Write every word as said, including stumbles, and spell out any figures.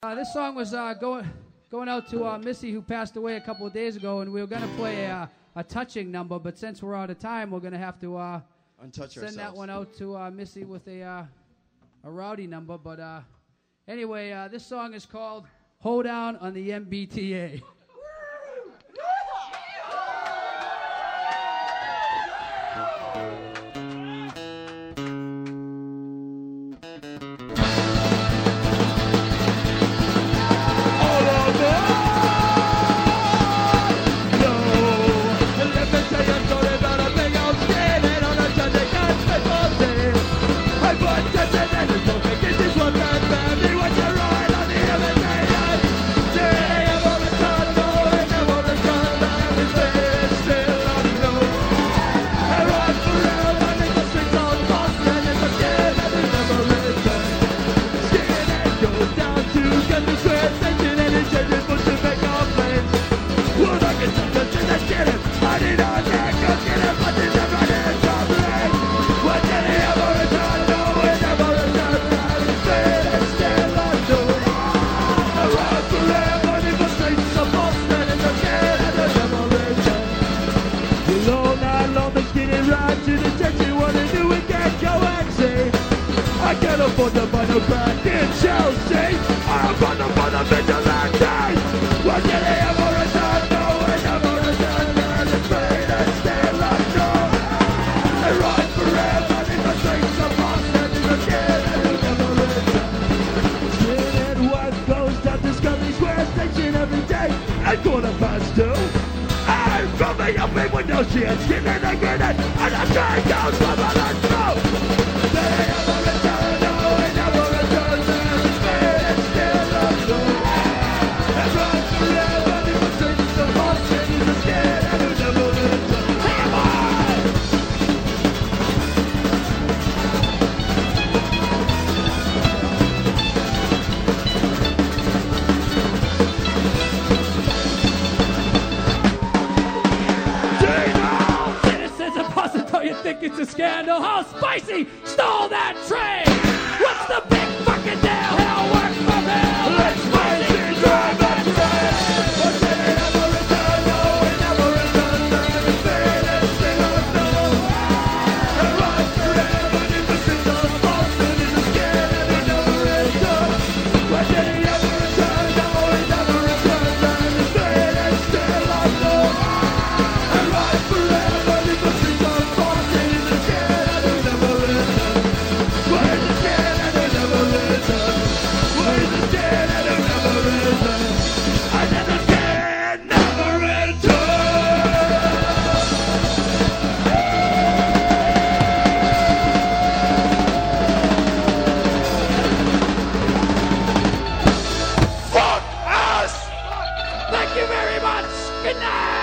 Uh, this song was uh, going going out to uh, Missy, who passed away a couple of days ago, and we were going to play a, a touching number, but since we're out of time, we're going to have to uh, Untouch send ourselves. that one out to uh, Missy with a uh, a rowdy number. But uh, anyway, uh, this song is called "Hold Down on the M B T A." For the final crack in Chelsea, I'm gonna for the vigilante. We're getting ever return, no, we never return. And it's pain and still unknown. And run forever in the streets of Boston. In the skin and you never return. Skin and West Coast at Discovery Square Station every day at quarter past two. And from the open window, she had skin and a grenade. And the train goes from a let's go. They never return. It's a scandal. How spicy stole that train? What's the big fucking deal? Hell works for hell. Let's spicy drive that train. But did it ever return? No, it never returned. And it's pain and still unknown. And run forever in the streets of Boston. Is a scared and it never returned. But did it ever return? No, it never returned. And it's pain and still unknown. And run forever in the streets of Boston. Thank you very much. Good night.